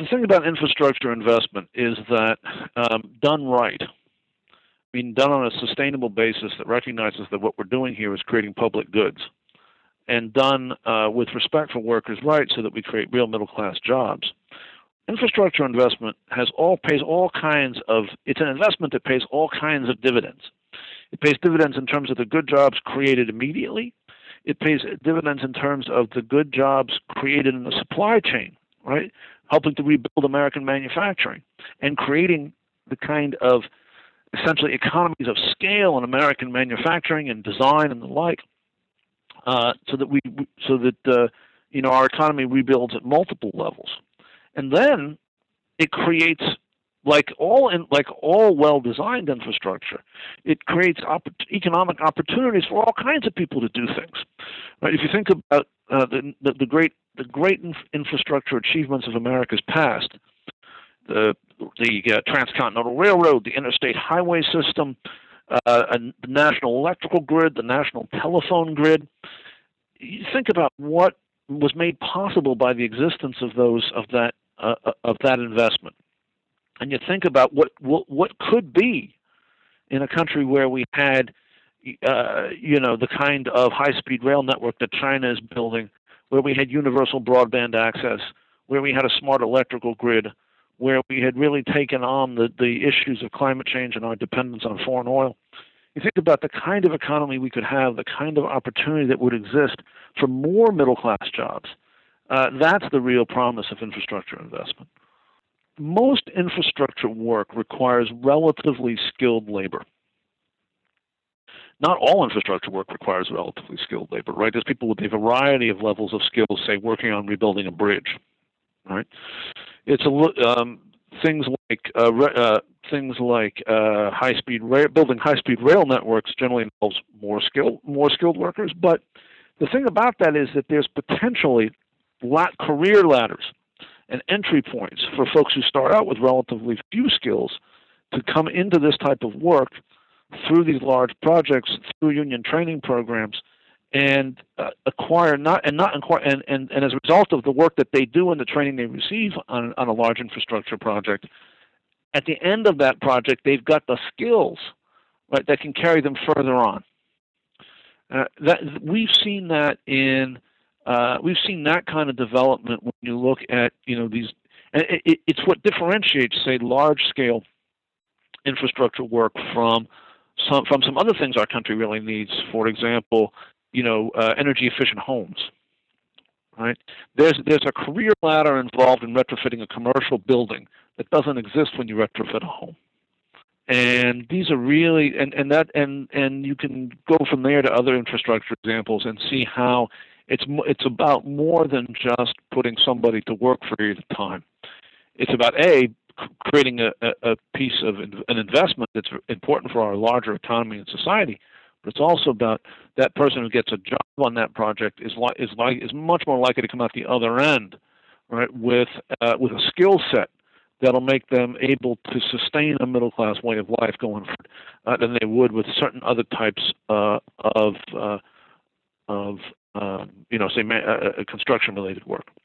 the thing about infrastructure investment is that done right, being done on a sustainable basis that recognizes that what we're doing here is creating public goods, and done with respect for workers' rights so that we create real middle-class jobs. Infrastructure investment pays all kinds of, it's an investment that pays all kinds of dividends. It pays dividends in terms of the good jobs created immediately. It pays dividends in terms of the good jobs created in the supply chain, right? Helping to rebuild American manufacturing and creating the kind of essentially economies of scale in American manufacturing and design and the like, so that our economy rebuilds at multiple levels. And then it creates, like all well-designed infrastructure, it creates economic opportunities for all kinds of people to do things. Right? If you think about the great infrastructure achievements of America's past, the transcontinental railroad, the interstate highway system, the national electrical grid, the national telephone grid. You think about what was made possible by the existence of that investment, and you think about what could be in a country where we had, the kind of high-speed rail network that China is building, where we had universal broadband access, where we had a smart electrical grid, where we had really taken on the issues of climate change and our dependence on foreign oil. You think about the kind of economy we could have, the kind of opportunity that would exist for more middle-class jobs. That's the real promise of infrastructure investment. Most infrastructure work requires relatively skilled labor. Not all infrastructure work requires relatively skilled labor, right? There's people with a variety of levels of skills, say, working on rebuilding a bridge, right? It's things like building high-speed rail networks generally involves more skilled workers. But the thing about that is that there's potentially career ladders and entry points for folks who start out with relatively few skills to come into this type of work through these large projects, through union training programs, and acquire and as a result of the work that they do and the training they receive on a large infrastructure project, at the end of that project, they've got the skills, right, that can carry them further on. We've seen that kind of development when you look at these, and it's what differentiates, say, large-scale infrastructure work from some other things our country really needs. For example, energy-efficient homes. Right? There's a career ladder involved in retrofitting a commercial building that doesn't exist when you retrofit a home. And these are really and you can go from there to other infrastructure examples and see how it's about more than just putting somebody to work for a period of time. It's about creating a piece of an investment that's important for our larger economy and society. But it's also about that person who gets a job on that project is much more likely to come out the other end, right, with a skill set that'll make them able to sustain a middle class way of life going forward than they would with certain other types of construction related work.